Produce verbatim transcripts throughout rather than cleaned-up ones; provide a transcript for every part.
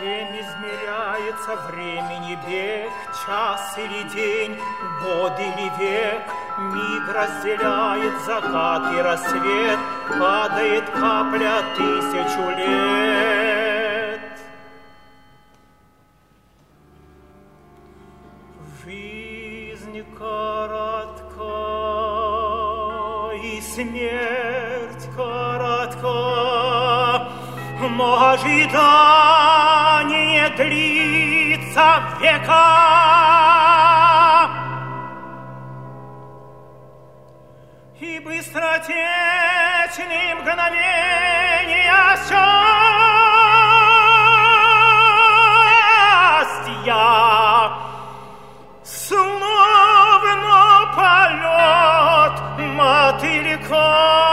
Чем измеряется времени бег, час или день, год или век? Миг разделяет закат и рассвет, падает капля тысячу лет. Жизнь коротка, и смерть коротка, но ожидание длится века. И быстротечные мгновения счастья, словно полет мотылька.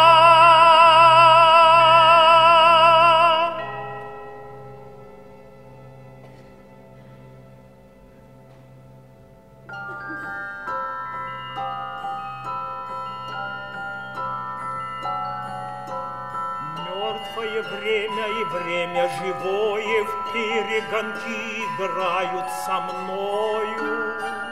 Мертвое время и время живое в перегонки играют со мною.